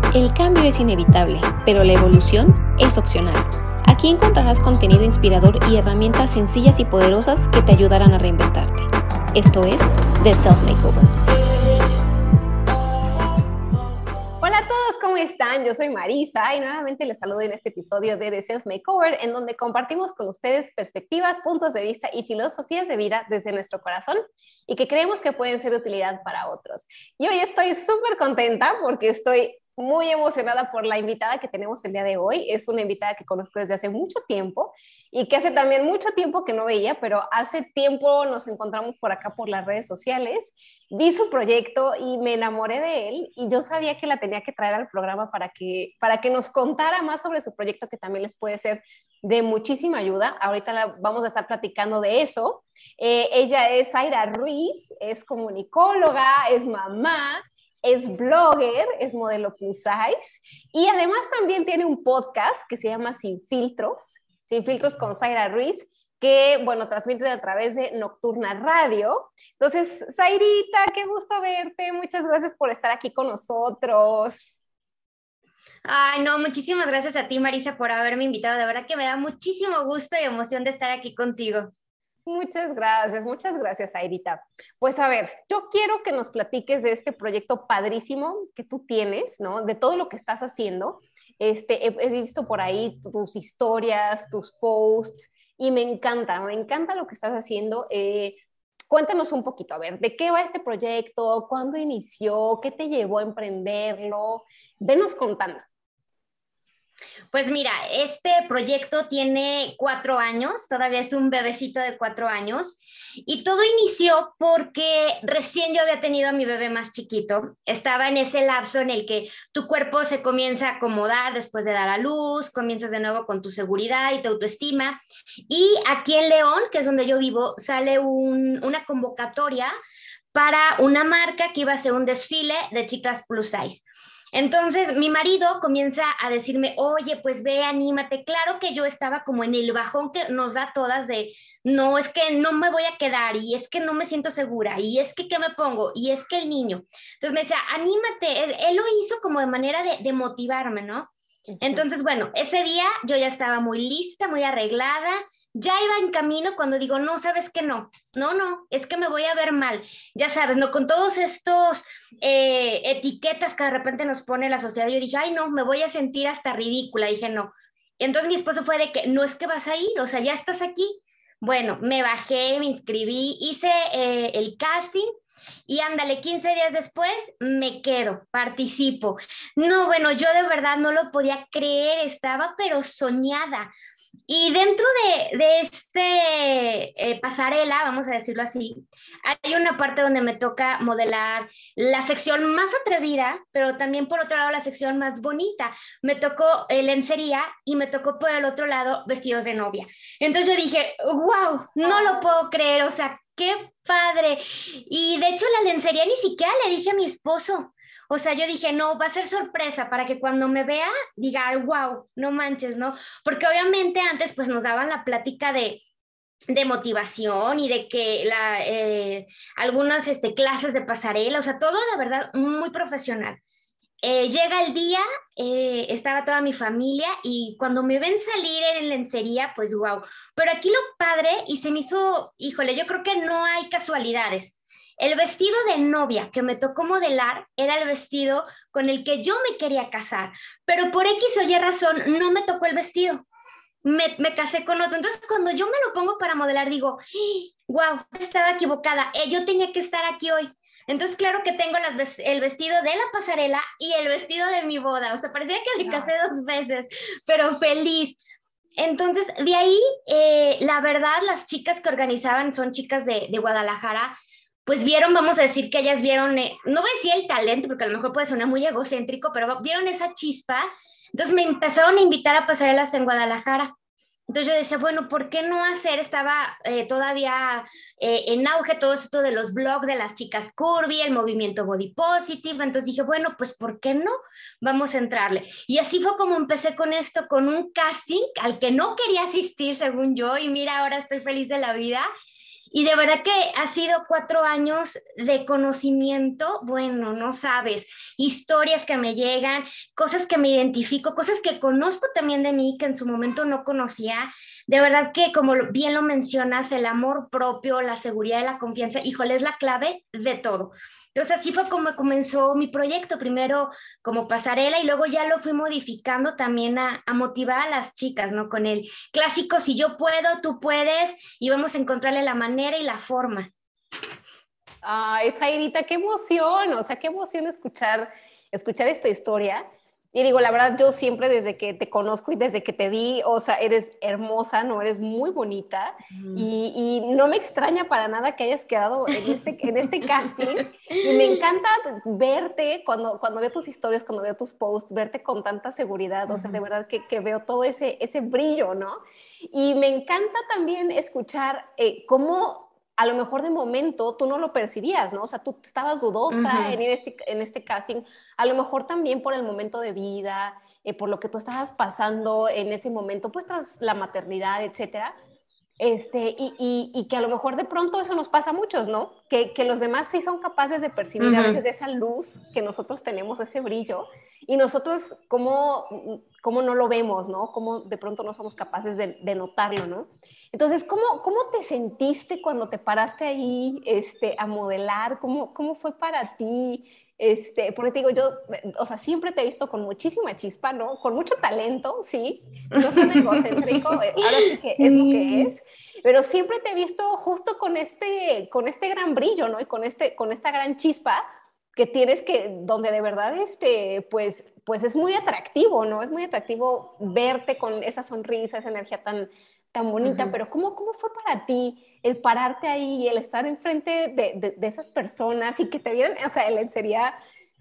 El cambio es inevitable, pero la evolución es opcional. Aquí encontrarás contenido inspirador y herramientas sencillas y poderosas que te ayudarán a reinventarte. Esto es The Self Makeover. Hola a todos, ¿cómo están? Yo soy Marisa y nuevamente les saludo en este episodio de The Self Makeover, en donde compartimos con ustedes perspectivas, puntos de vista y filosofías de vida desde nuestro corazón y que creemos que pueden ser de utilidad para otros. Y hoy estoy súper contenta porque estoy muy emocionada por la invitada que tenemos el día de hoy. Es una invitada que conozco desde hace mucho tiempo y que hace también mucho tiempo que no veía, pero hace tiempo nos encontramos por acá por las redes sociales. Vi su proyecto y me enamoré de él y yo sabía que la tenía que traer al programa para que nos contara más sobre su proyecto, que también les puede ser de muchísima ayuda. Ahorita vamos a estar platicando de eso. Ella es Zaira Ruiz, es comunicóloga, es mamá, es blogger, es modelo plus size y además también tiene un podcast que se llama Sin Filtros con Zaira Ruiz, que, bueno, transmite a través de Nocturna Radio. Entonces, Zairita, qué gusto verte. Muchas gracias por estar aquí con nosotros. Ay, no, muchísimas gracias a ti, Marisa, por haberme invitado. De verdad que me da muchísimo gusto y emoción de estar aquí contigo. Muchas gracias, Zairita. Pues a ver, yo quiero que nos platiques de este proyecto padrísimo que tú tienes, ¿no? De todo lo que estás haciendo. He visto por ahí tus historias, tus posts, y me encanta lo que estás haciendo. Cuéntanos un poquito, a ver, ¿de qué va este proyecto? ¿Cuándo inició? ¿Qué te llevó a emprenderlo? Venos contando. Pues mira, este proyecto tiene 4 años, todavía es un bebecito de 4 años, y todo inició porque recién yo había tenido a mi bebé más chiquito. Estaba en ese lapso en el que tu cuerpo se comienza a acomodar después de dar a luz, comienzas de nuevo con tu seguridad y tu autoestima. Y aquí en León, que es donde yo vivo, sale una convocatoria para una marca que iba a hacer un desfile de chicas plus size. Entonces mi marido comienza a decirme, oye, pues ve, anímate. Claro que yo estaba como en el bajón que nos da todas de, no, es que no me voy a quedar y es que no me siento segura y es que ¿qué me pongo? Y es que el niño. Entonces me decía, anímate. Él lo hizo como de manera de motivarme, ¿no? Entonces, bueno, ese día yo ya estaba muy lista, muy arreglada. Ya iba en camino cuando digo, no, sabes que no, es que me voy a ver mal. Ya sabes, ¿no? Con todos estos etiquetas que de repente nos pone la sociedad, yo dije, ay, no, me voy a sentir hasta ridícula. Dije, no. Entonces mi esposo fue de que, no es que vas a ir, o sea, ya estás aquí. Bueno, me bajé, me inscribí, hice el casting y ándale, 15 días después me quedo, participo. No, bueno, yo de verdad no lo podía creer, estaba pero soñada. Y dentro de pasarela, vamos a decirlo así, hay una parte donde me toca modelar la sección más atrevida, pero también por otro lado la sección más bonita. Me tocó lencería y me tocó por el otro lado vestidos de novia. Entonces yo dije, wow, no lo puedo creer, o sea, qué padre. Y de hecho la lencería ni siquiera le dije a mi esposo. O sea, yo dije, no, va a ser sorpresa para que cuando me vea diga, wow, no manches, ¿no? Porque obviamente antes pues nos daban la plática de motivación y de que algunas clases de pasarela, o sea, todo de verdad muy profesional. Llega el día, estaba toda mi familia y cuando me ven salir en lencería, pues wow. Pero aquí lo padre y se me hizo, híjole, yo creo que no hay casualidades. El vestido de novia que me tocó modelar era el vestido con el que yo me quería casar, pero por X o Y razón no me tocó el vestido. Me casé con otro. Entonces, cuando yo me lo pongo para modelar, digo, wow, estaba equivocada. Yo tenía que estar aquí hoy. Entonces, claro que tengo el vestido de la pasarela y el vestido de mi boda. O sea, parecía que me casé 2 veces, pero feliz. Entonces, de ahí, la verdad, las chicas que organizaban son chicas de Guadalajara, pues vieron, vamos a decir que ellas vieron, no voy a decir el talento, porque a lo mejor puede sonar muy egocéntrico, pero vieron esa chispa. Entonces me empezaron a invitar a pasarelas en Guadalajara. Entonces yo decía, bueno, ¿por qué no hacer? Estaba todavía en auge todo esto de los blogs de las chicas curvy, el movimiento body positive. Entonces dije, bueno, pues ¿por qué no? Vamos a entrarle. Y así fue como empecé con esto, con un casting al que no quería asistir, según yo, y mira, ahora estoy feliz de la vida. Y de verdad que ha sido 4 años de conocimiento, bueno, no sabes, historias que me llegan, cosas que me identifico, cosas que conozco también de mí que en su momento no conocía. De verdad que, como bien lo mencionas, el amor propio, la seguridad y la confianza, híjole, es la clave de todo. Entonces, así fue como comenzó mi proyecto, primero como pasarela y luego ya lo fui modificando también a motivar a las chicas, ¿no? Con el clásico, si yo puedo, tú puedes, y vamos a encontrarle la manera y la forma. Ay, Zairita, qué emoción, o sea, qué emoción escuchar esta historia. Y digo, la verdad, yo siempre desde que te conozco y desde que te vi, o sea, eres hermosa, ¿no? Eres muy bonita y no me extraña para nada que hayas quedado en este casting y me encanta verte cuando veo tus historias, cuando veo tus posts, verte con tanta seguridad, o sea, de verdad que veo todo ese brillo, ¿no? Y me encanta también escuchar cómo a lo mejor de momento tú no lo percibías, ¿no? O sea, tú estabas dudosa en este casting, a lo mejor también por el momento de vida, por lo que tú estabas pasando en ese momento, pues tras la maternidad, etcétera. Y que a lo mejor de pronto eso nos pasa a muchos, ¿no? Que los demás sí son capaces de percibir a veces esa luz que nosotros tenemos, ese brillo, y nosotros cómo no lo vemos, ¿no? Cómo de pronto no somos capaces de notarlo, ¿no? Entonces, ¿cómo te sentiste cuando te paraste ahí a modelar? ¿Cómo fue para ti? Porque te digo, yo, o sea, siempre te he visto con muchísima chispa, ¿no? Con mucho talento, sí, no son egocéntrico, ahora sí que es lo que es, pero siempre te he visto justo con este gran brillo, ¿no? Y con esta gran chispa que tienes donde de verdad, pues es muy atractivo, ¿no? Es muy atractivo verte con esa sonrisa, esa energía tan bonita, pero ¿cómo fue para ti el pararte ahí y el estar enfrente de esas personas y que te vieran, o sea, el sería,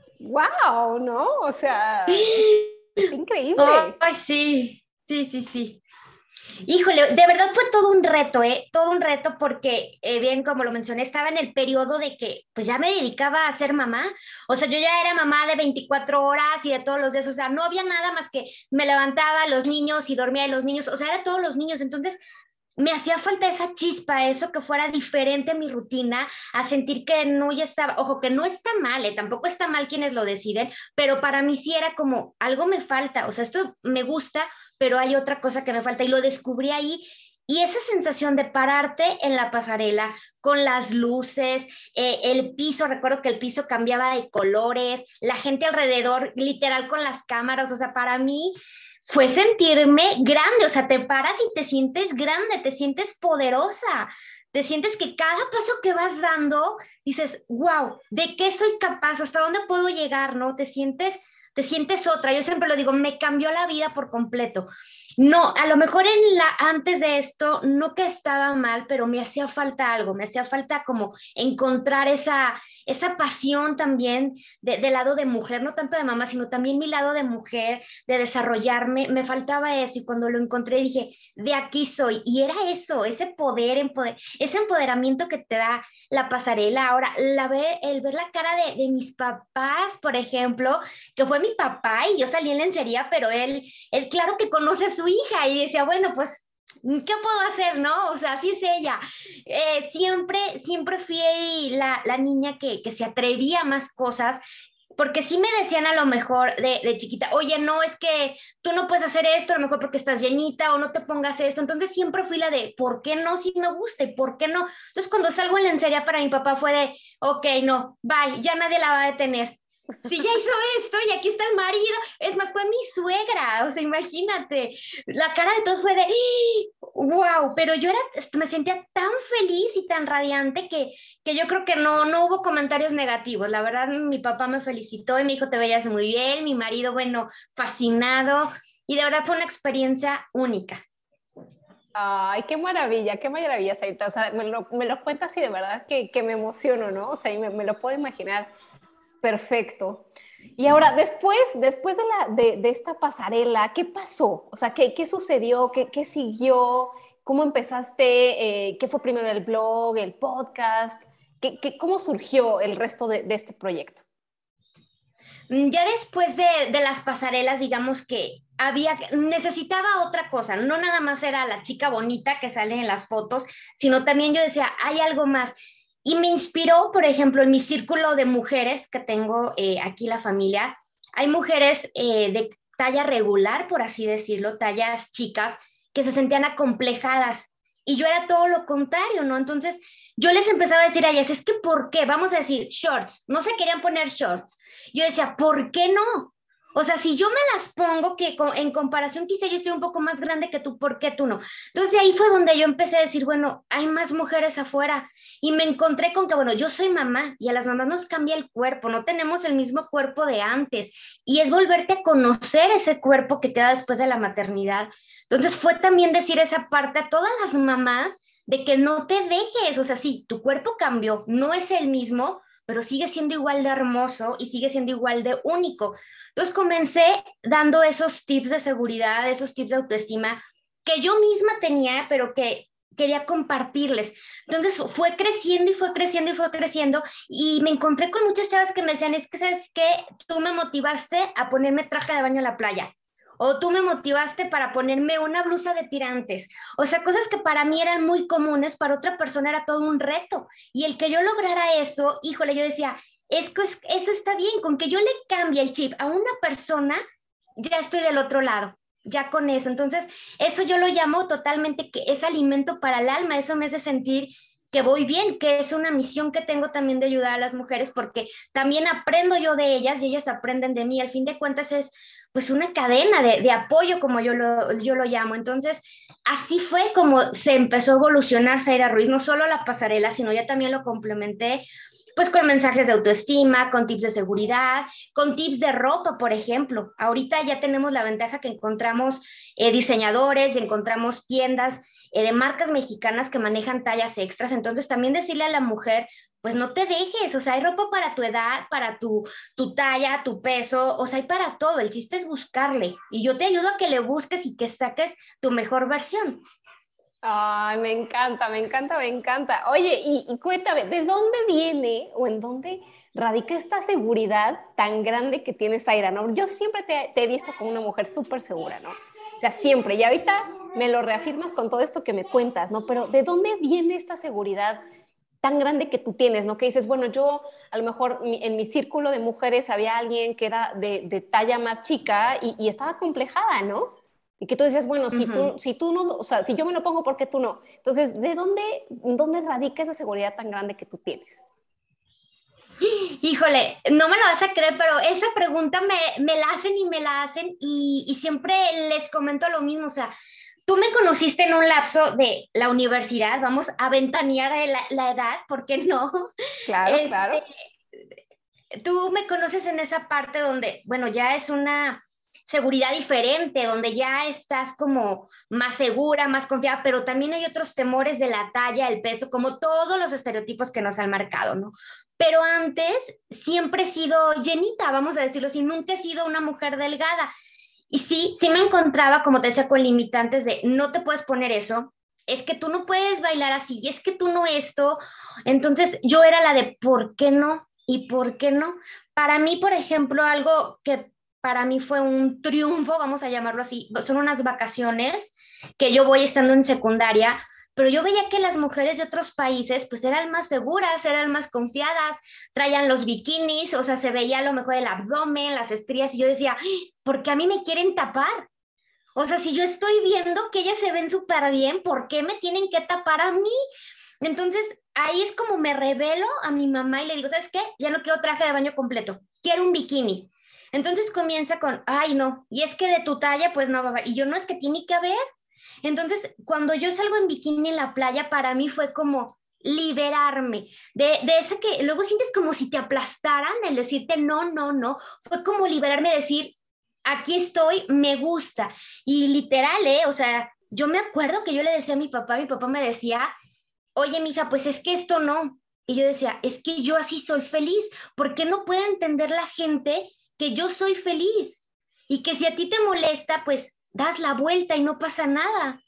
wow, ¿no? O sea, es increíble. Ay, sí, sí, sí, sí. Híjole, de verdad fue todo un reto, ¿eh? Todo un reto porque, bien como lo mencioné, estaba en el periodo de que pues ya me dedicaba a ser mamá. O sea, yo ya era mamá de 24 horas y de todos los días. O sea, no había nada más que me levantaba los niños y dormía de los niños. O sea, era todos los niños. Entonces, me hacía falta esa chispa, eso que fuera diferente a mi rutina, a sentir que no ya estaba, ojo, que no está mal, tampoco está mal quienes lo deciden, pero para mí sí era como, algo me falta, o sea, esto me gusta, pero hay otra cosa que me falta y lo descubrí ahí. Y esa sensación de pararte en la pasarela con las luces, el piso, recuerdo que el piso cambiaba de colores, la gente alrededor, literal con las cámaras, o sea, para mí fue sentirme grande, o sea, te paras y te sientes grande, te sientes poderosa, te sientes que cada paso que vas dando, dices, wow, ¿de qué soy capaz? ¿Hasta dónde puedo llegar? ¿No? Te sientes otra. Yo siempre lo digo, me cambió la vida por completo. No, a lo mejor antes de esto, no que estaba mal, pero me hacía falta algo, me hacía falta como encontrar esa pasión también del lado de mujer, no tanto de mamá, sino también mi lado de mujer, de desarrollarme, me faltaba eso y cuando lo encontré dije, de aquí soy. Y era eso, ese ese empoderamiento que te da la pasarela. Ahora, el ver la cara de mis papás, por ejemplo, que fue mi papá y yo salí en lencería, pero él claro que conoce a su hija y decía, bueno, pues, ¿qué puedo hacer, no? O sea, así es ella. Siempre fui la niña que se atrevía a más cosas, porque sí me decían a lo mejor de chiquita, oye, no, es que tú no puedes hacer esto, a lo mejor porque estás llenita o no te pongas esto. Entonces siempre fui la de, ¿por qué no? Si me gusta y ¿por qué no? Entonces cuando salgo en lencería para mi papá fue de, ok, no, bye, ya nadie la va a detener. Si ya hizo esto y aquí está el marido, es más, fue mi suegra, o sea, imagínate, la cara de todos fue de, wow, pero me sentía tan feliz y tan radiante que yo creo que no hubo comentarios negativos. La verdad, mi papá me felicitó y me dijo, te veías muy bien, mi marido, bueno, fascinado, y de verdad fue una experiencia única. Ay, qué maravilla, Sarita. O sea, me lo cuentas y de verdad que me emociono, ¿no? O sea, y me lo puedo imaginar perfecto. Y ahora, después de esta pasarela, ¿qué pasó? O sea, ¿qué sucedió? ¿Qué siguió? ¿Cómo empezaste? ¿Qué fue primero el blog, el podcast? ¿Cómo surgió el resto de este proyecto? Ya después de las pasarelas, digamos que necesitaba otra cosa, no nada más era la chica bonita que sale en las fotos, sino también yo decía, hay algo más. Y me inspiró, por ejemplo, en mi círculo de mujeres que tengo aquí la familia, hay mujeres de talla regular, por así decirlo, tallas chicas, que se sentían acomplejadas. Y yo era todo lo contrario, ¿no? Entonces yo les empezaba a decir a ellas, es que ¿por qué? Vamos a decir shorts, no se querían poner shorts. Yo decía, ¿por qué no? O sea, si yo me las pongo, que en comparación quizá yo estoy un poco más grande que tú, ¿por qué tú no? Entonces ahí fue donde yo empecé a decir, bueno, hay más mujeres afuera. Y me encontré con que, bueno, yo soy mamá y a las mamás nos cambia el cuerpo, no tenemos el mismo cuerpo de antes. Y es volverte a conocer ese cuerpo que queda después de la maternidad. Entonces fue también decir esa parte a todas las mamás de que no te dejes, o sea, sí, tu cuerpo cambió, no es el mismo, pero sigue siendo igual de hermoso y sigue siendo igual de único. Entonces comencé dando esos tips de seguridad, esos tips de autoestima que yo misma tenía, pero que quería compartirles. Entonces fue creciendo y fue creciendo y fue creciendo y me encontré con muchas chavas que me decían, es que sabes que tú me motivaste a ponerme traje de baño a la playa. O tú me motivaste para ponerme una blusa de tirantes. O sea, cosas que para mí eran muy comunes, para otra persona era todo un reto. Y el que yo lograra eso, híjole, yo decía, eso está bien, con que yo le cambie el chip a una persona, ya estoy del otro lado, ya con eso. Entonces, eso yo lo llamo totalmente que es alimento para el alma, eso me hace sentir que voy bien, que es una misión que tengo también de ayudar a las mujeres, porque también aprendo yo de ellas y ellas aprenden de mí. Al fin de cuentas es pues una cadena de apoyo, como yo lo llamo. Entonces, así fue como se empezó a evolucionar Zaira Ruiz, no solo la pasarela, sino ya también lo complementé pues con mensajes de autoestima, con tips de seguridad, con tips de ropa, por ejemplo. Ahorita ya tenemos la ventaja que encontramos diseñadores y encontramos tiendas de marcas mexicanas que manejan tallas extras. Entonces, también decirle a la mujer, pues no te dejes, o sea, hay ropa para tu edad, para tu talla, tu peso, o sea, hay para todo. El chiste es buscarle. Y yo te ayudo a que le busques y que saques tu mejor versión. Ay, me encanta, me encanta, me encanta. Oye, y cuéntame, ¿de dónde viene o en dónde radica esta seguridad tan grande que tienes, Zaira, ¿no? Yo siempre te he visto como una mujer súper segura, ¿no? O sea, siempre. Y ahorita me lo reafirmas con todo esto que me cuentas, ¿no? Pero ¿de dónde viene esta seguridad tan grande que tú tienes, ¿no? Que dices, bueno, yo a lo mejor en mi círculo de mujeres había alguien que era de talla más chica y estaba complejada, ¿no? Y que tú dices, bueno, Ujú. si tú no, o sea, si yo me lo pongo, ¿por qué tú no? Entonces, ¿dónde radica esa seguridad tan grande que tú tienes? Híjole, no me lo vas a creer, pero esa pregunta me la hacen y me la hacen y siempre les comento lo mismo, o sea, tú me conociste en un lapso de la universidad, vamos a ventanear la edad, ¿por qué no? Claro, Este, claro. tú me conoces en esa parte donde, bueno, ya es una seguridad diferente, donde ya estás como más segura, más confiada, pero también hay otros temores de la talla, el peso, como todos los estereotipos que nos han marcado, ¿no? Pero antes siempre he sido llenita, vamos a decirlo así, nunca he sido una mujer delgada. Y sí, sí me encontraba, como te decía, con limitantes de no te puedes poner eso, es que tú no puedes bailar así, y es que tú no esto. Entonces yo era la de ¿por qué no? ¿Y por qué no? Para mí, por ejemplo, algo que para mí fue un triunfo, vamos a llamarlo así, son unas vacaciones que yo voy estando en secundaria, pero yo veía que las mujeres de otros países pues eran más seguras, eran más confiadas, traían los bikinis, o sea, se veía a lo mejor el abdomen, las estrías, y yo decía, ¿por qué a mí me quieren tapar? O sea, si yo estoy viendo que ellas se ven súper bien, ¿por qué me tienen que tapar a mí? Entonces, ahí es como me revelo a mi mamá y le digo, ¿sabes qué? Ya no quiero traje de baño completo, quiero un bikini. Entonces comienza con, ay, no, y es que de tu talla, pues no va a haber. Y yo no, es que tiene que haber. Entonces, cuando yo salgo en bikini en la playa, para mí fue como liberarme de ese que luego sientes como si te aplastaran el decirte no, no, no. Fue como liberarme de decir, aquí estoy, me gusta. Y literal, o sea, yo me acuerdo que yo le decía a mi papá me decía, oye, mija, pues es que esto no. Y yo decía, es que yo así soy feliz. ¿Por qué no puede entender la gente que yo soy feliz? Y que si a ti te molesta, pues das la vuelta y no pasa nada.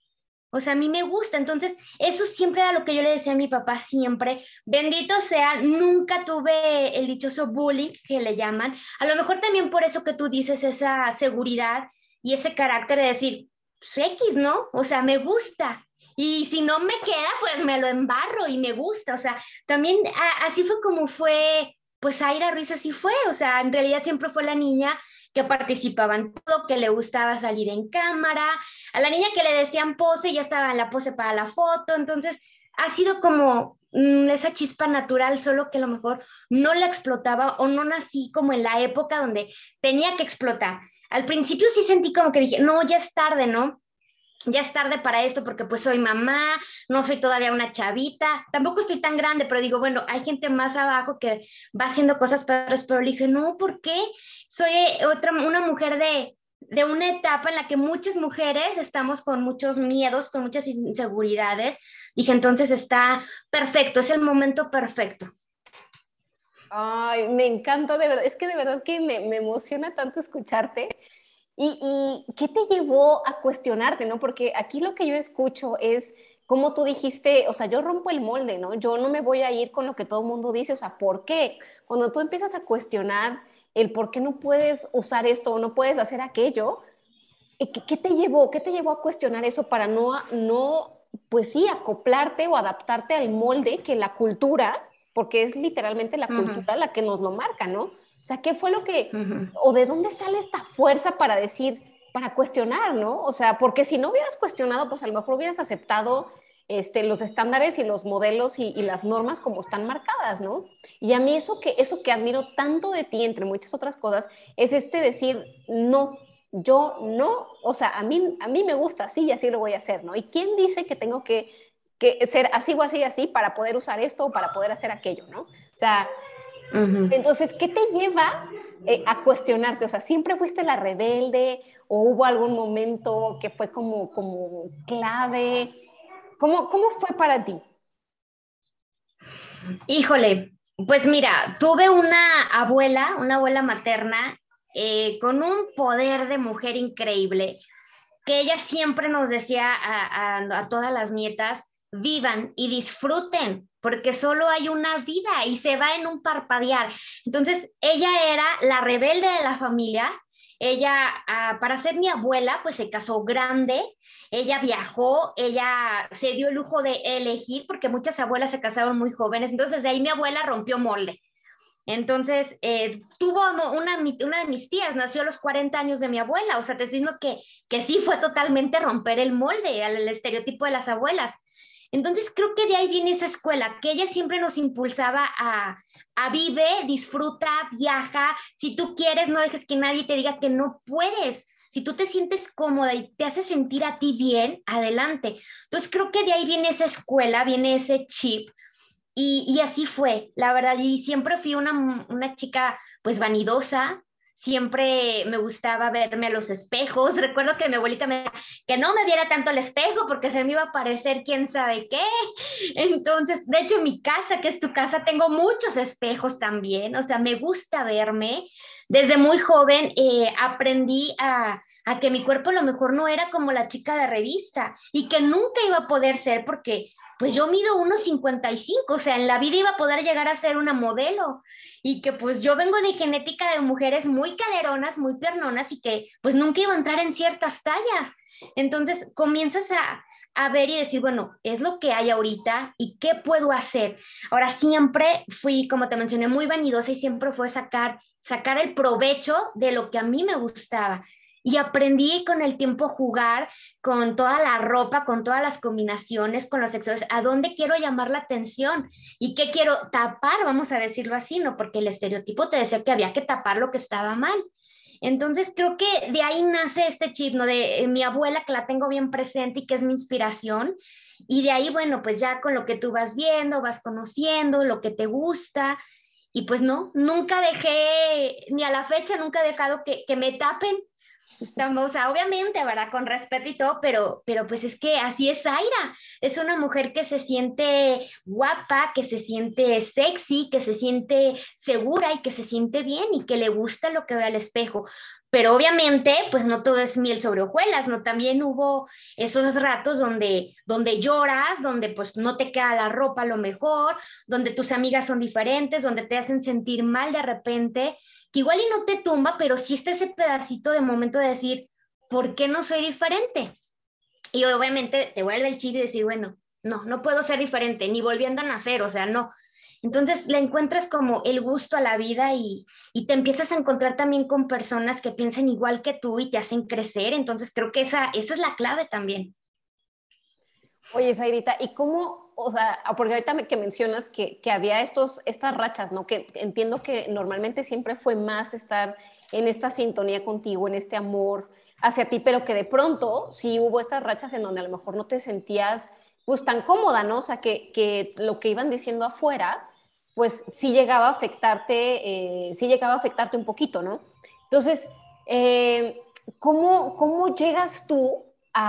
O sea, a mí me gusta. Entonces, eso siempre era lo que yo le decía a mi papá siempre. Bendito sea, nunca tuve el dichoso bullying que le llaman. A lo mejor también por eso que tú dices esa seguridad y ese carácter de decir, pues X, ¿no? O sea, me gusta. Y si no me queda, pues me lo embarro y me gusta. O sea, también así fue como fue, pues Aira Ruiz así fue. O sea, en realidad siempre fue la niña que participaba en todo, que le gustaba salir en cámara. A la niña que le decían pose, ya estaba en la pose para la foto. Entonces, ha sido como esa chispa natural, solo que a lo mejor no la explotaba o no nací como en la época donde tenía que explotar. Al principio sí sentí como que dije, no, ya es tarde, ¿no? Ya es tarde para esto porque pues soy mamá, no soy todavía una chavita, tampoco estoy tan grande, pero digo, bueno, hay gente más abajo que va haciendo cosas padres, pero le dije, no, ¿por qué? Soy una mujer de una etapa en la que muchas mujeres estamos con muchos miedos, con muchas inseguridades. Dije, entonces está perfecto, es el momento perfecto. Ay, me encanta, de verdad, es que de verdad que me emociona tanto escucharte. ¿Y qué te llevó a cuestionarte, no? Porque aquí lo que yo escucho es como tú dijiste, o sea, yo rompo el molde, ¿no? Yo no me voy a ir con lo que todo el mundo dice, o sea, ¿por qué? Cuando tú empiezas a cuestionar el por qué no puedes usar esto o no puedes hacer aquello, ¿qué te llevó? ¿Qué te llevó a cuestionar eso para pues sí, acoplarte o adaptarte al molde que la cultura, porque es literalmente la Uh -huh, cultura la que nos lo marca, ¿no? O sea, ¿qué fue lo que, uh -huh. o de dónde sale esta fuerza para decir, para cuestionar, ¿no? O sea, porque si no hubieras cuestionado, pues a lo mejor hubieras aceptado los estándares y los modelos y las normas como están marcadas, ¿no? Y a mí eso que admiro tanto de ti, entre muchas otras cosas, es decir, no, yo no, o sea, a mí me gusta así y así lo voy a hacer, ¿no? ¿Y quién dice que tengo que ser así o así, así para poder usar esto o para poder hacer aquello, ¿no? O sea, Uh -huh. entonces, ¿qué te lleva a cuestionarte? O sea, ¿siempre fuiste la rebelde o hubo algún momento que fue como clave? ¿Cómo fue para ti? Híjole, pues mira, tuve una abuela materna con un poder de mujer increíble, que ella siempre nos decía a todas las nietas, vivan y disfruten, porque solo hay una vida y se va en un parpadear. Entonces, ella era la rebelde de la familia. Ella, para ser mi abuela, pues se casó grande, ella viajó, ella se dio el lujo de elegir, porque muchas abuelas se casaron muy jóvenes, entonces de ahí mi abuela rompió molde. Entonces, tuvo una de mis tías, nació a los 40 años de mi abuela, o sea, te estoy diciendo que sí fue totalmente romper el molde, el estereotipo de las abuelas. Entonces, creo que de ahí viene esa escuela, que ella siempre nos impulsaba a vive, disfruta, viaja, si tú quieres, no dejes que nadie te diga que no puedes. Si tú te sientes cómoda y te hace sentir a ti bien, adelante. Entonces, creo que de ahí viene esa escuela, viene ese chip y así fue, la verdad, y siempre fui una chica pues vanidosa, siempre me gustaba verme a los espejos, recuerdo que mi abuelita me decía que no me viera tanto al espejo porque se me iba a parecer quién sabe qué, entonces, de hecho en mi casa, que es tu casa, tengo muchos espejos también, o sea, me gusta verme, desde muy joven aprendí a que mi cuerpo a lo mejor no era como la chica de revista y que nunca iba a poder ser porque pues yo mido 1,55, o sea, en la vida iba a poder llegar a ser una modelo y que pues yo vengo de genética de mujeres muy caderonas, muy piernonas y que pues nunca iba a entrar en ciertas tallas. Entonces comienzas a ver y decir, bueno, es lo que hay ahorita y qué puedo hacer. Ahora siempre fui, como te mencioné, muy vanidosa y siempre fue sacar el provecho de lo que a mí me gustaba. Y aprendí con el tiempo a jugar con toda la ropa, con todas las combinaciones, con los accesorios, a dónde quiero llamar la atención y qué quiero tapar, vamos a decirlo así, ¿no? Porque el estereotipo te decía que había que tapar lo que estaba mal. Entonces creo que de ahí nace este chip, ¿no? De mi abuela, que la tengo bien presente y que es mi inspiración. Y de ahí, bueno, pues ya con lo que tú vas viendo, vas conociendo, lo que te gusta. Y pues no, nunca dejé, ni a la fecha, nunca he dejado que me tapen. O sea, obviamente, ¿verdad? Con respeto y todo, pero pues es que así es Zaira. Es una mujer que se siente guapa, que se siente sexy, que se siente segura y que se siente bien y que le gusta lo que ve al espejo. Pero obviamente, pues no todo es miel sobre hojuelas, ¿no? También hubo esos ratos donde lloras, donde pues no te queda la ropa a lo mejor, donde tus amigas son diferentes, donde te hacen sentir mal de repente, que igual y no te tumba, pero sí está ese pedacito de momento de decir, ¿por qué no soy diferente? Y obviamente te vuelve el chip y decir, bueno, no, no puedo ser diferente, ni volviendo a nacer, o sea, no. Entonces le encuentras como el gusto a la vida y te empiezas a encontrar también con personas que piensan igual que tú y te hacen crecer. Entonces creo que esa es la clave también. Oye, Zairita, ¿y cómo, o sea, porque ahorita que mencionas que había estas rachas, ¿no? Que entiendo que normalmente siempre fue más estar en esta sintonía contigo, en este amor hacia ti, pero que de pronto sí hubo estas rachas en donde a lo mejor no te sentías pues tan cómoda, ¿no? O sea, que lo que iban diciendo afuera, pues sí llegaba a afectarte un poquito, ¿no? Entonces, ¿cómo llegas tú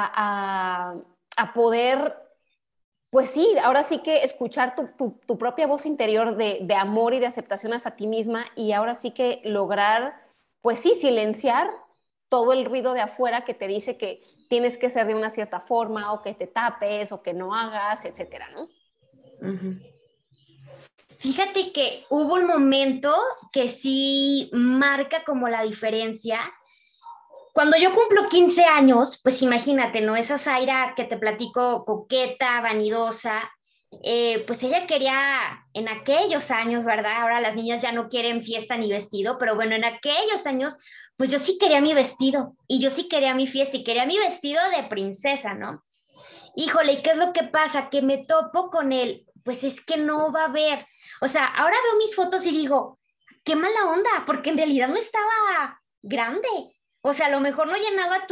a poder, pues sí, ahora sí que escuchar tu propia voz interior de amor y de aceptación hacia ti misma y ahora sí que lograr, pues sí, silenciar todo el ruido de afuera que te dice que tienes que ser de una cierta forma o que te tapes o que no hagas, etcétera, ¿no? Ujú. Fíjate que hubo un momento que sí marca como la diferencia. Cuando yo cumplo 15 años, pues imagínate, ¿no? Esa Zaira que te platico, coqueta, vanidosa, pues ella quería en aquellos años, ¿verdad? Ahora las niñas ya no quieren fiesta ni vestido, pero bueno, en aquellos años, pues yo sí quería mi vestido y yo sí quería mi fiesta y quería mi vestido de princesa, ¿no? Híjole, ¿y qué es lo que pasa? Que me topo con él, pues es que no va a haber. O sea, ahora veo mis fotos y digo, qué mala onda, porque en realidad no estaba grande. O sea, a lo mejor no llenaba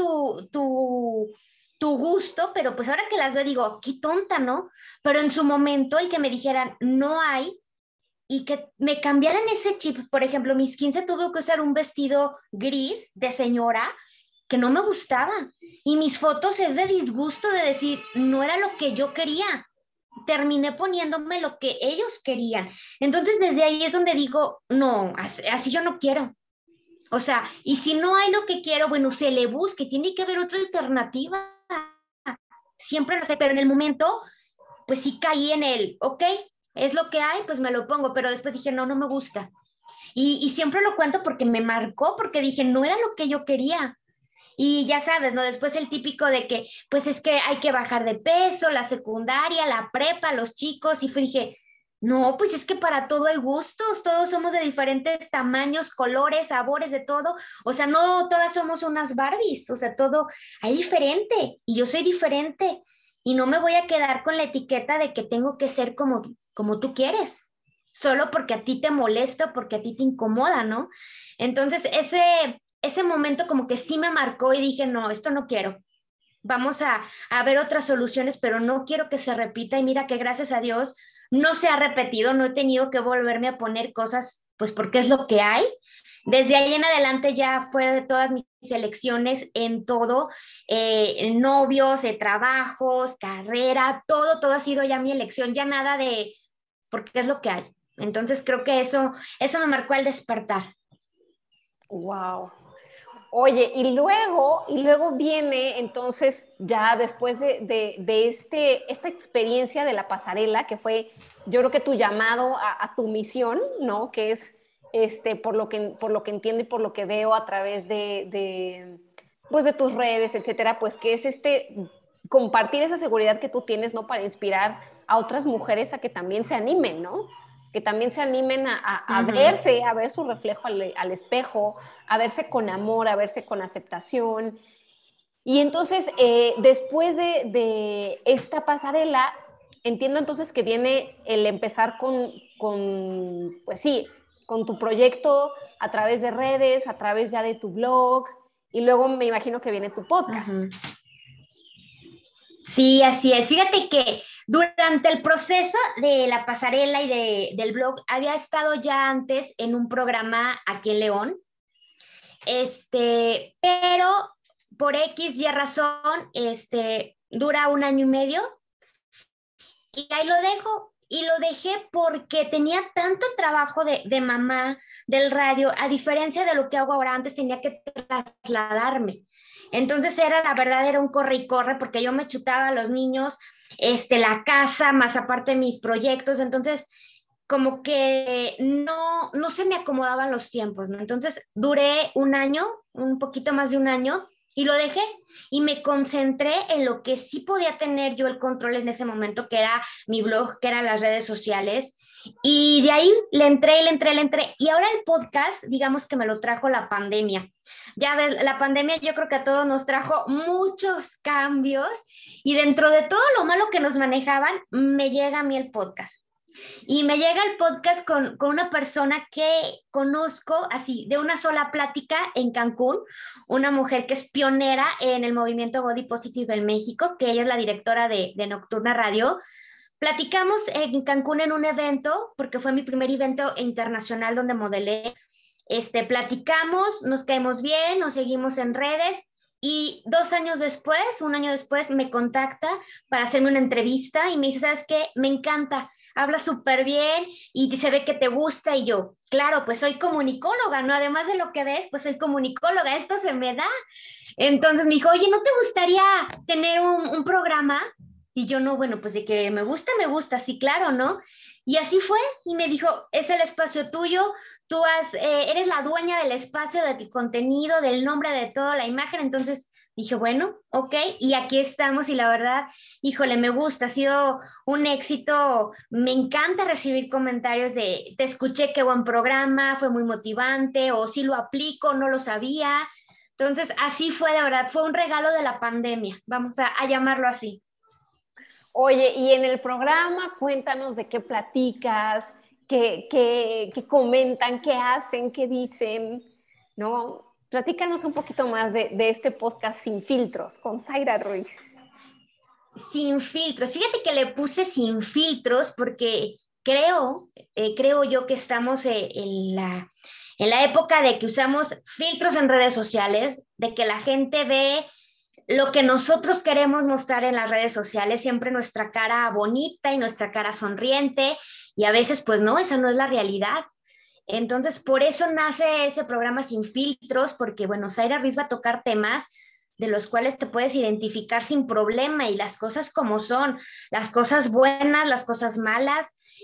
tu gusto, pero pues ahora que las veo digo, qué tonta, ¿no? Pero en su momento el que me dijeran, no hay, y que me cambiaran ese chip, por ejemplo, mis 15 tuve que usar un vestido gris de señora que no me gustaba. Y mis fotos es de disgusto de decir, no era lo que yo quería. Terminé poniéndome lo que ellos querían. Entonces, desde ahí es donde digo, no, así yo no quiero. O sea, y si no hay lo que quiero, bueno, se le busque, tiene que haber otra alternativa. Siempre lo sé, pero en el momento, pues sí caí en el, ok, es lo que hay, pues me lo pongo, pero después dije, no, no me gusta. Y siempre lo cuento porque me marcó, porque dije, no era lo que yo quería. Y ya sabes, ¿no? Después el típico de que, pues es que hay que bajar de peso, la secundaria, la prepa, los chicos, y dije, no, pues es que para todo hay gustos, todos somos de diferentes tamaños, colores, sabores, de todo, o sea, no todas somos unas Barbies, o sea, todo hay diferente, y yo soy diferente, y no me voy a quedar con la etiqueta de que tengo que ser como tú quieres, solo porque a ti te molesta, porque a ti te incomoda, ¿no? Entonces, ese momento como que sí me marcó y dije, no, esto no quiero. Vamos a ver otras soluciones, pero no quiero que se repita. Y mira que gracias a Dios no se ha repetido, no he tenido que volverme a poner cosas, pues porque es lo que hay. Desde ahí en adelante ya fuera de todas mis elecciones en todo, en novios, trabajos, carrera, todo ha sido ya mi elección, ya nada de porque es lo que hay. Entonces creo que eso me marcó al despertar. Wow. Oye, y luego viene entonces ya después de esta experiencia de la pasarela, que fue, yo creo que tu llamado a tu misión, ¿no? Que es, por lo que entiendo y por lo que veo a través pues de tus redes, etcétera, pues que es compartir esa seguridad que tú tienes, ¿no? Para inspirar a otras mujeres a que también se animen, ¿no? Que también se animen a Ujú. verse, a ver su reflejo al espejo, a verse con amor, a verse con aceptación. Y entonces, después de esta pasarela, entiendo entonces que viene el empezar pues sí, con tu proyecto a través de redes, a través ya de tu blog, y luego me imagino que viene tu podcast. Ujú. Sí, así es. Fíjate que durante el proceso de la pasarela y del blog había estado ya antes en un programa aquí en León, pero por X y razón, dura un año y medio y ahí lo dejo. y lo dejé porque tenía tanto trabajo de mamá, del radio, a diferencia de lo que hago ahora, antes tenía que trasladarme. Entonces la verdad, era un corre y corre porque yo me chutaba a los niños, la casa, más aparte mis proyectos, entonces como que no se me acomodaban los tiempos, ¿no? Entonces duré un año, un poquito más de un año, y lo dejé y me concentré en lo que sí podía tener yo el control en ese momento, que era mi blog, que eran las redes sociales. Y de ahí le entré. Y ahora el podcast, digamos que me lo trajo la pandemia. Ya ves, la pandemia yo creo que a todos nos trajo muchos cambios y dentro de todo lo malo que nos manejaban, me llega a mí el podcast. Y me llega el podcast con una persona que conozco así, de una sola plática en Cancún, una mujer que es pionera en el movimiento Body Positive en México, que ella es la directora de Nocturna Radio. Platicamos en Cancún en un evento, porque fue mi primer evento internacional donde modelé. Platicamos, nos caemos bien, nos seguimos en redes y 2 años después, un año después, me contacta para hacerme una entrevista y me dice, ¿sabes qué? Me encanta, hablas súper bien y se ve que te gusta y yo, claro, pues soy comunicóloga, ¿no? Además de lo que ves, pues soy comunicóloga, esto se me da. Entonces me dijo, oye, ¿no te gustaría tener un programa? Y yo, no, bueno, pues de que me gusta, sí, claro, ¿no? Y así fue, y me dijo, es el espacio tuyo, eres la dueña del espacio, de tu contenido, del nombre, de toda la imagen, entonces dije, bueno, ok, y aquí estamos, y la verdad, híjole, me gusta, ha sido un éxito, me encanta recibir comentarios de, te escuché, qué buen programa, fue muy motivante, o sí lo aplico, no lo sabía, entonces así fue, de verdad, fue un regalo de la pandemia, vamos a llamarlo así. Oye, y en el programa cuéntanos de qué platicas, qué comentan, qué hacen, qué dicen, ¿no? Platícanos un poquito más de este podcast Sin Filtros con Zaira Ruiz. Sin filtros, fíjate que le puse sin filtros porque creo yo que estamos en la época de que usamos filtros en redes sociales, de que la gente ve lo que nosotros queremos mostrar en las redes sociales, siempre nuestra cara bonita y nuestra cara sonriente, y a veces pues no, esa no es la realidad. Entonces, por eso nace ese programa Sin Filtros, porque bueno, Zaira Ruiz va a tocar temas de los cuales te puedes identificar sin problema y las cosas como son, las cosas buenas, las cosas malas.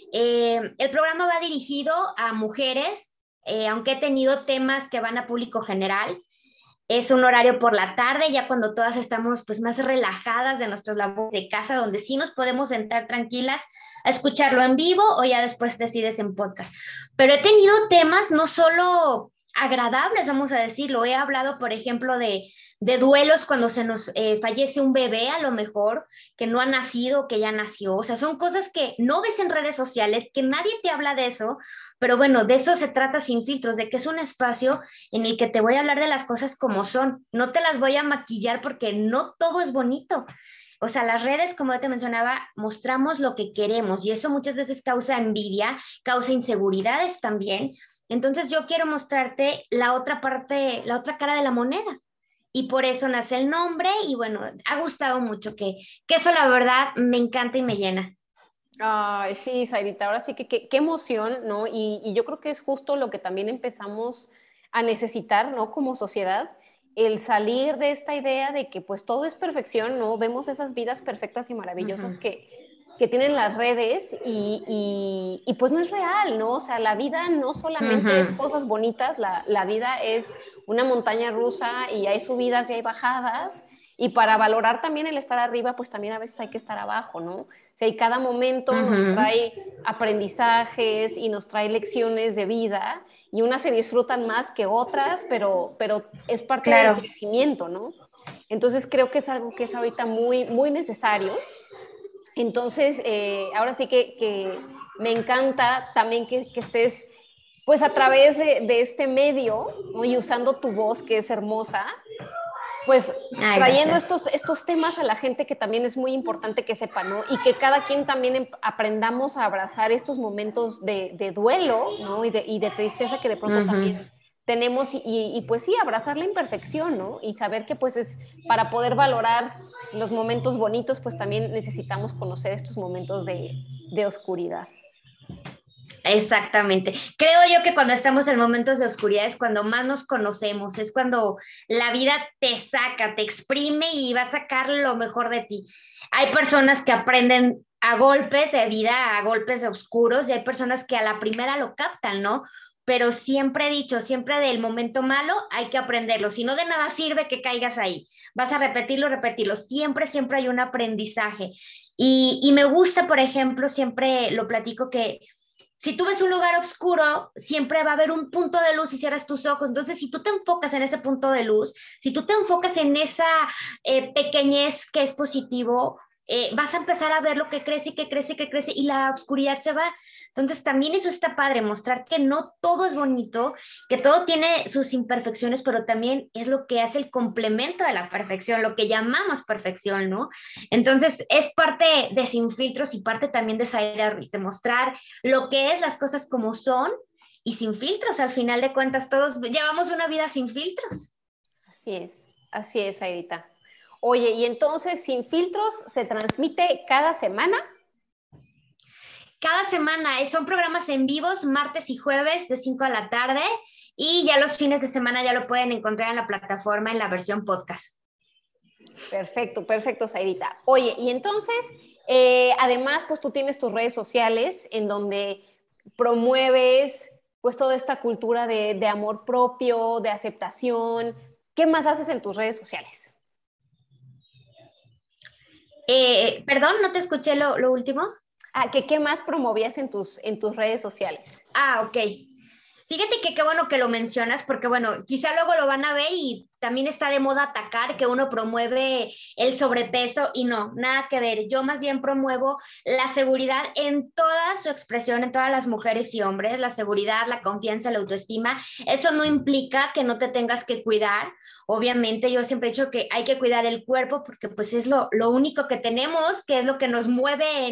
El programa va dirigido a mujeres, aunque he tenido temas que van a público general. Es un horario por la tarde, ya cuando todas estamos pues más relajadas de nuestros labores de casa, donde sí nos podemos sentar tranquilas a escucharlo en vivo o ya después decides en podcast. Pero he tenido temas no solo agradables, vamos a decirlo. He hablado, por ejemplo, de duelos cuando se nos fallece un bebé, a lo mejor, que no ha nacido, que ya nació. O sea, son cosas que no ves en redes sociales, que nadie te habla de eso, pero bueno, de eso se trata Sin Filtros, de que es un espacio en el que te voy a hablar de las cosas como son. No te las voy a maquillar porque no todo es bonito. O sea, las redes, como ya te mencionaba, mostramos lo que queremos y eso muchas veces causa envidia, causa inseguridades también. Entonces yo quiero mostrarte la otra parte, la otra cara de la moneda. Y por eso nace el nombre y bueno, ha gustado mucho que eso la verdad me encanta y me llena. Ay, sí, Zairita, ahora sí que qué emoción, ¿no? Y yo creo que es justo lo que también empezamos a necesitar, ¿no? Como sociedad, el salir de esta idea de que pues todo es perfección, ¿no? Vemos esas vidas perfectas y maravillosas que tienen las redes y pues no es real, ¿no? O sea, la vida no solamente es cosas bonitas, la vida es una montaña rusa y hay subidas y hay bajadas. Y para valorar también el estar arriba, pues también a veces hay que estar abajo, ¿no? O sea, y cada momento nos trae aprendizajes y nos trae lecciones de vida y unas se disfrutan más que otras, pero es parte del Claro. crecimiento, ¿no? Entonces creo que es algo que es ahorita muy, muy necesario. Entonces, ahora sí que me encanta también que estés pues a través de este medio, ¿no? Y usando tu voz que es hermosa, pues Ay, trayendo gracias. estos temas a la gente que también es muy importante que sepa, ¿no? Y que cada quien también aprendamos a abrazar estos momentos de duelo, ¿no? Y de tristeza que de pronto también tenemos y pues sí, abrazar la imperfección, ¿no? Y saber que pues es para poder valorar los momentos bonitos, pues también necesitamos conocer estos momentos de oscuridad. Exactamente. Creo yo que cuando estamos en momentos de oscuridad es cuando más nos conocemos, es cuando la vida te saca, te exprime y va a sacar lo mejor de ti. Hay personas que aprenden a golpes de vida, a golpes de oscuros, y hay personas que a la primera lo captan, ¿no? Pero siempre he dicho, siempre del momento malo hay que aprenderlo. Si no, de nada sirve que caigas ahí. Vas a repetirlo, repetirlo. Siempre, siempre hay un aprendizaje. Y me gusta, por ejemplo, siempre lo platico que si tú ves un lugar oscuro, siempre va a haber un punto de luz y cierras tus ojos. Entonces, si tú te enfocas en ese punto de luz, si tú te enfocas en esa pequeñez que es positivo, vas a empezar a ver lo que crece y que crece y que crece y la oscuridad se va. Entonces, también eso está padre, mostrar que no todo es bonito, que todo tiene sus imperfecciones, pero también es lo que hace el complemento de la perfección, lo que llamamos perfección, ¿no? Entonces, es parte de Sin Filtros y parte también de Zaira Ruiz, de mostrar lo que es las cosas como son y sin filtros. Al final de cuentas, todos llevamos una vida sin filtros. Así es, Airita. Oye, y entonces Sin Filtros se transmite cada semana. Cada semana son programas en vivos, martes y jueves de 5 de la tarde, y ya los fines de semana ya lo pueden encontrar en la plataforma en la versión podcast. Perfecto, perfecto, Zairita. Oye, y entonces, además, pues tú tienes tus redes sociales en donde promueves pues toda esta cultura de amor propio, de aceptación. ¿Qué más haces en tus redes sociales? Perdón, no te escuché lo último. ¿Qué más promovías en tus redes sociales? Ok. Fíjate que qué bueno que lo mencionas, porque bueno, quizá luego lo van a ver y también está de moda atacar que uno promueve el sobrepeso y no, nada que ver. Yo más bien promuevo la seguridad en toda su expresión, en todas las mujeres y hombres, la seguridad, la confianza, la autoestima. Eso no implica que no te tengas que cuidar. Obviamente, yo siempre he dicho que hay que cuidar el cuerpo porque pues es lo único que tenemos, que es lo que nos mueve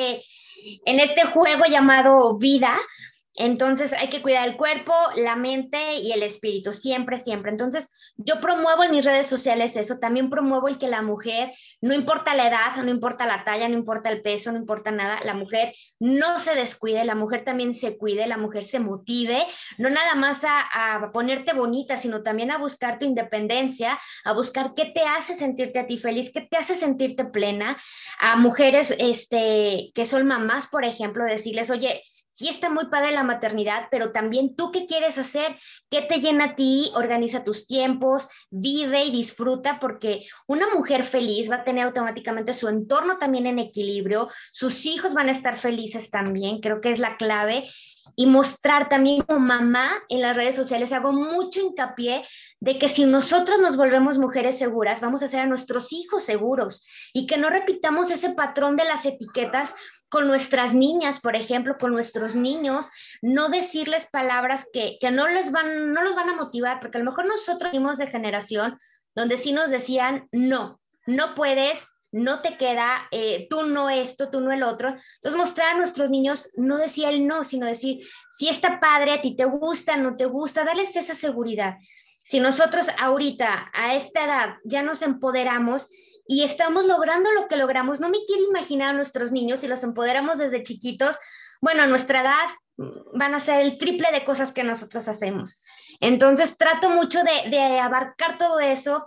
en este juego llamado vida. Entonces hay que cuidar el cuerpo, la mente y el espíritu, siempre, siempre. Entonces yo promuevo en mis redes sociales eso, también promuevo el que la mujer, no importa la edad, no importa la talla, no importa el peso, no importa nada, la mujer no se descuide, la mujer también se cuide, la mujer se motive, no nada más a ponerte bonita, sino también a buscar tu independencia, a buscar qué te hace sentirte a ti feliz, qué te hace sentirte plena, a mujeres que son mamás, por ejemplo, decirles, oye, sí está muy padre la maternidad, pero también tú qué quieres hacer, qué te llena a ti, organiza tus tiempos, vive y disfruta, porque una mujer feliz va a tener automáticamente su entorno también en equilibrio, sus hijos van a estar felices también, creo que es la clave. Y mostrar también como mamá en las redes sociales, hago mucho hincapié de que si nosotros nos volvemos mujeres seguras, vamos a hacer a nuestros hijos seguros y que no repitamos ese patrón de las etiquetas con nuestras niñas, por ejemplo, con nuestros niños, no decirles palabras que no los van a motivar, porque a lo mejor nosotros venimos de generación donde sí nos decían, no, no puedes, no te queda, tú no esto, tú no el otro. Entonces mostrar a nuestros niños, no decir el no, sino decir, si está padre, a ti te gusta, no te gusta, darles esa seguridad. Si nosotros ahorita, a esta edad, ya nos empoderamos, y estamos logrando lo que logramos. No me quiero imaginar a nuestros niños si los empoderamos desde chiquitos. Bueno, a nuestra edad van a ser el triple de cosas que nosotros hacemos. Entonces trato mucho de abarcar todo eso,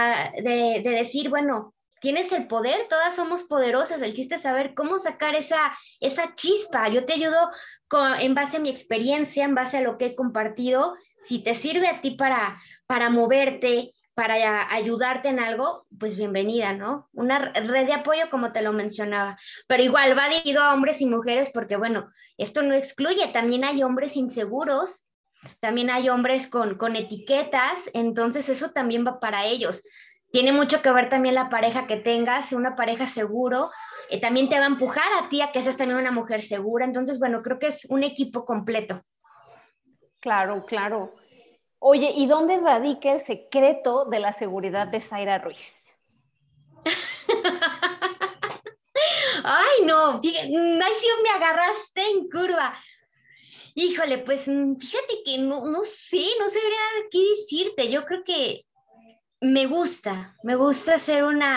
de decir, bueno, tienes el poder, todas somos poderosas, el chiste es saber cómo sacar esa chispa. Yo te ayudo en base a mi experiencia, en base a lo que he compartido. Si te sirve a ti para moverte, para ayudarte en algo, pues bienvenida, ¿no? Una red de apoyo como te lo mencionaba, pero igual va dirigido a hombres y mujeres porque, bueno, esto no excluye, también hay hombres inseguros, también hay hombres con etiquetas, entonces eso también va para ellos. Tiene mucho que ver también la pareja que tengas, una pareja seguro, también te va a empujar a ti a que seas también una mujer segura, entonces, bueno, creo que es un equipo completo. Claro, claro. Oye, ¿y dónde radica el secreto de la seguridad de Zaira Ruiz? Ay, no, fíjate, ay, sí me agarraste en curva. Híjole, pues fíjate que no sé, no sabría qué decirte. Yo creo que me gusta ser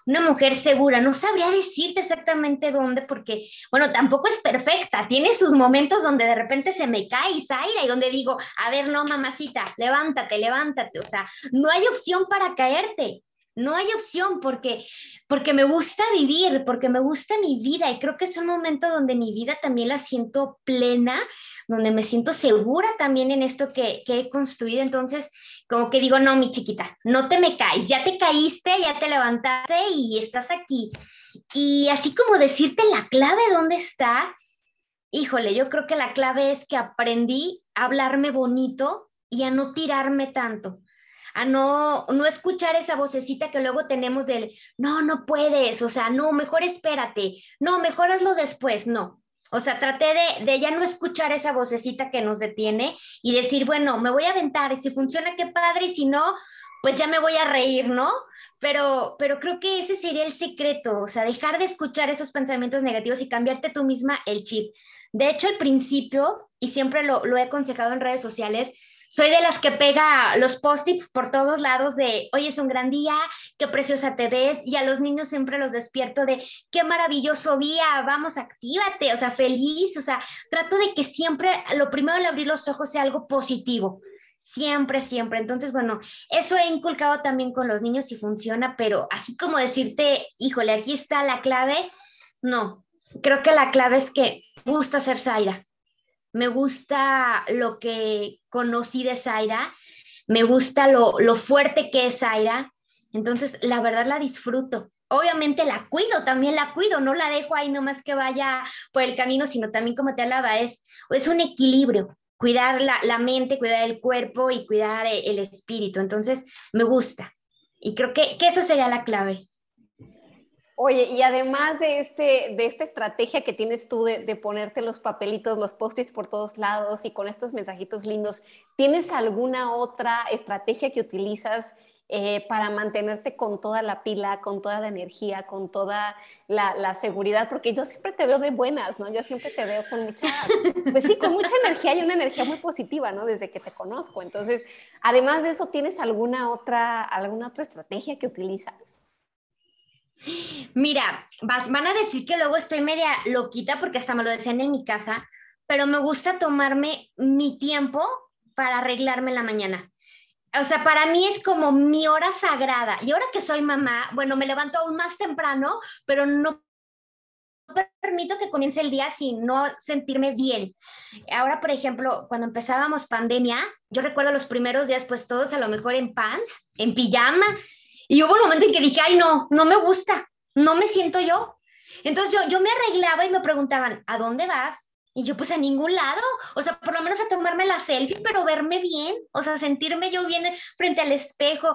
una mujer segura. No sabría decirte exactamente dónde, porque, bueno, tampoco es perfecta. Tiene sus momentos donde de repente se me cae Zaira y donde digo, a ver, no, mamacita, levántate, levántate. O sea, no hay opción para caerte. No hay opción porque me gusta vivir, porque me gusta mi vida y creo que es un momento donde mi vida también la siento plena, donde me siento segura también en esto que he construido. Entonces, como que digo, no, mi chiquita, no te me caes, ya te caíste, ya te levantaste y estás aquí. Y así como decirte la clave dónde está, híjole, yo creo que la clave es que aprendí a hablarme bonito y a no tirarme tanto, a no escuchar esa vocecita que luego tenemos del, no, no puedes, o sea, no, mejor espérate, no, mejor hazlo después, no. O sea, traté de ya no escuchar esa vocecita que nos detiene y decir, bueno, me voy a aventar y si funciona, qué padre, y si no, pues ya me voy a reír, ¿no? Pero creo que ese sería el secreto, o sea, dejar de escuchar esos pensamientos negativos y cambiarte tú misma el chip. De hecho, al principio, y siempre lo he aconsejado en redes sociales, soy de las que pega los post-its por todos lados de, hoy es un gran día, qué preciosa te ves, y a los niños siempre los despierto de, qué maravilloso día, vamos, actívate, o sea, feliz, o sea, trato de que siempre lo primero al abrir los ojos sea algo positivo. Siempre, siempre. Entonces, bueno, eso he inculcado también con los niños y funciona, pero así como decirte, híjole, aquí está la clave, no. Creo que la clave es que me gusta ser Zaira. Me gusta lo que conocí de Zaira, me gusta lo fuerte que es Zaira, entonces la verdad la disfruto. Obviamente la cuido, también la cuido, no la dejo ahí nomás que vaya por el camino, sino también como te hablaba, es un equilibrio, cuidar la mente, cuidar el cuerpo y cuidar el espíritu, entonces me gusta. Y creo que esa sería la clave. Oye, y además de esta estrategia que tienes tú de ponerte los papelitos, los post-its por todos lados y con estos mensajitos lindos, ¿tienes alguna otra estrategia que utilizas para mantenerte con toda la pila, con toda la energía, con toda la seguridad? Porque yo siempre te veo de buenas, ¿no? Yo siempre te veo con mucha, pues sí, con mucha energía y una energía muy positiva, ¿no? Desde que te conozco. Entonces, además de eso, ¿tienes alguna otra estrategia que utilizas? Mira, van a decir que luego estoy media loquita porque hasta me lo decían en mi casa, pero me gusta tomarme mi tiempo para arreglarme en la mañana. O sea, para mí es como mi hora sagrada. Y ahora que soy mamá, bueno, me levanto aún más temprano, pero no permito que comience el día sin no sentirme bien. Ahora, por ejemplo, cuando empezábamos pandemia, yo recuerdo los primeros días, pues todos a lo mejor en pants, en pijama, y hubo un momento en que dije, ay, no, no me gusta, no me siento yo. Entonces yo me arreglaba y me preguntaban, ¿a dónde vas? Y yo, pues a ningún lado, o sea, por lo menos a tomarme la selfie, pero verme bien, o sea, sentirme yo bien frente al espejo.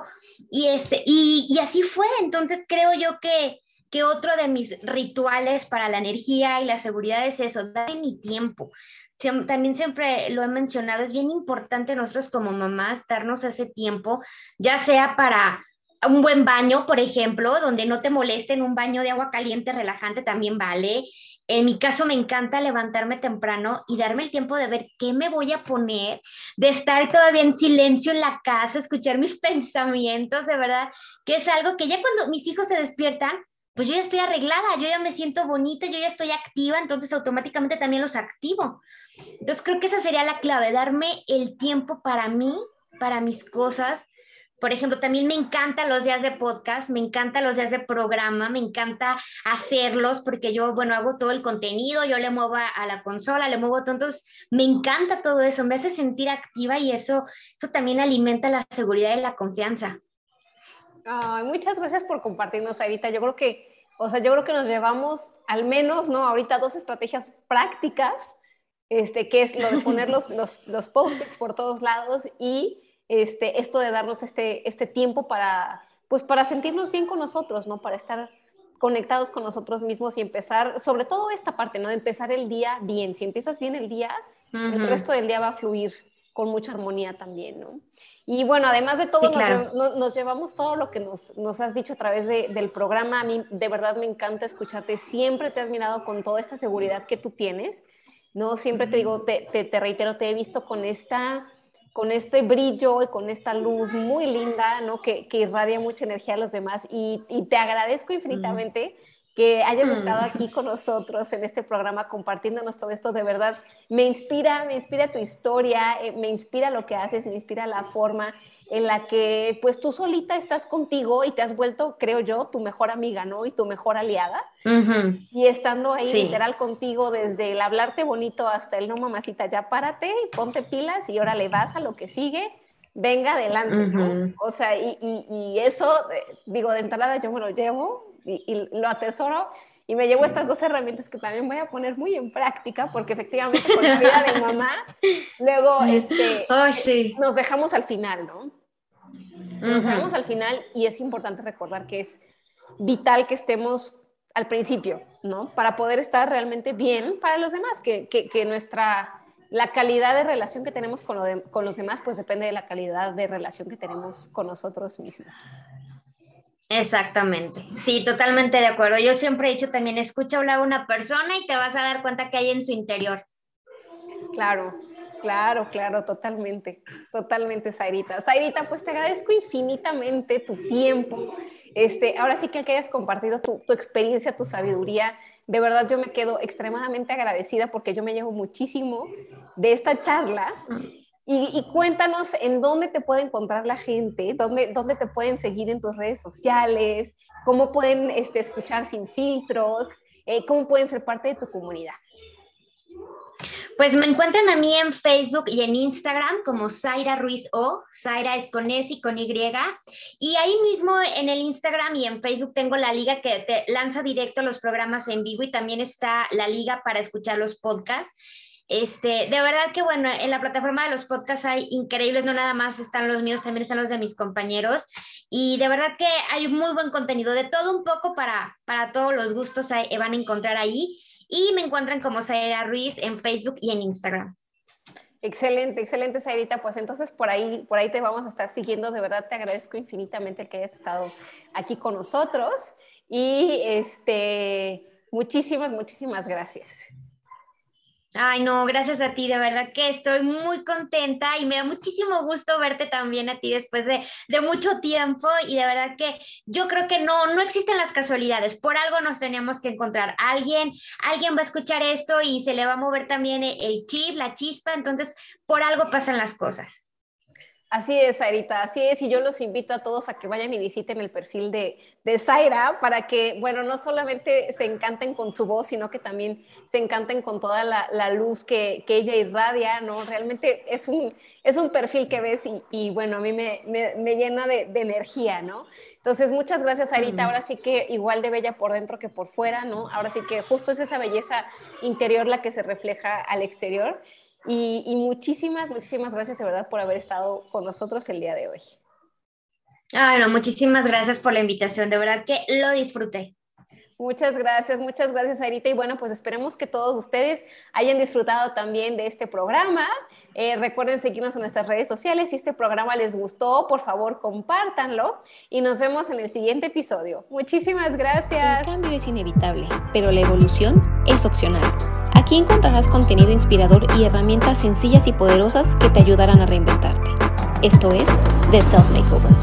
Y así fue. Entonces creo yo que otro de mis rituales para la energía y la seguridad es eso, darme mi tiempo. También siempre lo he mencionado, es bien importante nosotros como mamás darnos ese tiempo, ya sea para un buen baño, por ejemplo, donde no te molesten, un baño de agua caliente relajante también vale. En mi caso me encanta levantarme temprano y darme el tiempo de ver qué me voy a poner, de estar todavía en silencio en la casa, escuchar mis pensamientos, de verdad, que es algo que ya cuando mis hijos se despiertan, pues yo ya estoy arreglada, yo ya me siento bonita, yo ya estoy activa, entonces automáticamente también los activo. Entonces creo que esa sería la clave, darme el tiempo para mí, para mis cosas. Por ejemplo, también me encantan los días de podcast, me encantan los días de programa, me encanta hacerlos porque yo, bueno, hago todo el contenido, yo le muevo a la consola, le muevo todo, entonces me encanta todo eso, me hace sentir activa y eso también alimenta la seguridad y la confianza. Ay, muchas gracias por compartirnos, Sarita. Yo creo que, o sea, yo creo que nos llevamos al menos, ¿no? Ahorita dos estrategias prácticas, que es lo de poner los post-its por todos lados y esto de darnos este tiempo para, pues, para sentirnos bien con nosotros, ¿no? Para estar conectados con nosotros mismos y empezar, sobre todo esta parte, ¿no? De empezar el día bien. Si empiezas bien el día, el resto del día va a fluir con mucha armonía también, ¿no? Y bueno, además de todo, Sí, claro. nos llevamos todo lo que nos has dicho a través del programa. A mí de verdad me encanta escucharte. Siempre te has mirado con toda esta seguridad que tú tienes, ¿no? Siempre te digo, te reitero, te he visto con esta con este brillo y con esta luz muy linda, ¿no? Que irradia mucha energía a los demás. Y te agradezco infinitamente que hayas estado aquí con nosotros en este programa compartiéndonos todo esto. De verdad, me inspira tu historia, me inspira lo que haces, me inspira la forma en la que pues tú solita estás contigo y te has vuelto, creo yo, tu mejor amiga, ¿no? Y tu mejor aliada. Y estando ahí literal contigo desde el hablarte bonito hasta el no, mamacita, ya párate y ponte pilas y órale, vas a lo que sigue, venga adelante, ¿no? O sea, y eso, digo, de entrada yo me lo llevo y lo atesoro y me llevo estas 2 herramientas que también voy a poner muy en práctica porque efectivamente con la vida de mamá, luego nos dejamos al final, ¿no? Nos dejamos al final y es importante recordar que es vital que estemos al principio, ¿no? Para poder estar realmente bien para los demás, que la calidad de relación que tenemos con los demás, pues depende de la calidad de relación que tenemos con nosotros mismos. Exactamente, sí, totalmente de acuerdo. Yo siempre he dicho también, escucha hablar a una persona y te vas a dar cuenta que hay en su interior. Claro, totalmente, Zairita. Zairita, pues te agradezco infinitamente tu tiempo. Ahora sí que hayas compartido tu experiencia, tu sabiduría. De verdad yo me quedo extremadamente agradecida porque yo me llevo muchísimo de esta charla. Y cuéntanos en dónde te puede encontrar la gente, dónde te pueden seguir en tus redes sociales, cómo pueden escuchar sin filtros, cómo pueden ser parte de tu comunidad. Pues me encuentran a mí en Facebook y en Instagram como Zaira Ruiz O. Zaira es con S y con Y. Y ahí mismo en el Instagram y en Facebook tengo la liga que te lanza directo los programas en vivo y también está la liga para escuchar los podcasts. De verdad que bueno, en la plataforma de los podcasts hay increíbles, no nada más están los míos, también están los de mis compañeros y de verdad que hay muy buen contenido, de todo un poco para todos los gustos van a encontrar ahí y me encuentran como Zaira Ruiz en Facebook y en Instagram. Excelente, Zairita, pues entonces por ahí te vamos a estar siguiendo, de verdad te agradezco infinitamente el que hayas estado aquí con nosotros y muchísimas gracias. Ay, no, gracias a ti, de verdad que estoy muy contenta y me da muchísimo gusto verte también a ti después de mucho tiempo y de verdad que yo creo que no existen las casualidades, por algo nos teníamos que encontrar. Alguien va a escuchar esto y se le va a mover también el chip, la chispa, entonces por algo pasan las cosas. Así es, Zairita, así es, y yo los invito a todos a que vayan y visiten el perfil de Zaira para que, bueno, no solamente se encanten con su voz, sino que también se encanten con toda la luz que ella irradia, ¿no? Realmente es un perfil que ves y bueno, a mí me llena de energía, ¿no? Entonces, muchas gracias, Zairita, ahora sí que igual de bella por dentro que por fuera, ¿no? Ahora sí que justo es esa belleza interior la que se refleja al exterior. Y muchísimas gracias de verdad por haber estado con nosotros el día de hoy. No, muchísimas gracias por la invitación, de verdad que lo disfruté. Muchas gracias, Zairita. Y bueno, pues esperemos que todos ustedes hayan disfrutado también de este programa. Recuerden seguirnos en nuestras redes sociales. Si este programa les gustó, por favor, compártanlo. Y nos vemos en el siguiente episodio. Muchísimas gracias. El cambio es inevitable, pero la evolución es opcional. Aquí encontrarás contenido inspirador y herramientas sencillas y poderosas que te ayudarán a reinventarte. Esto es The Self Makeover.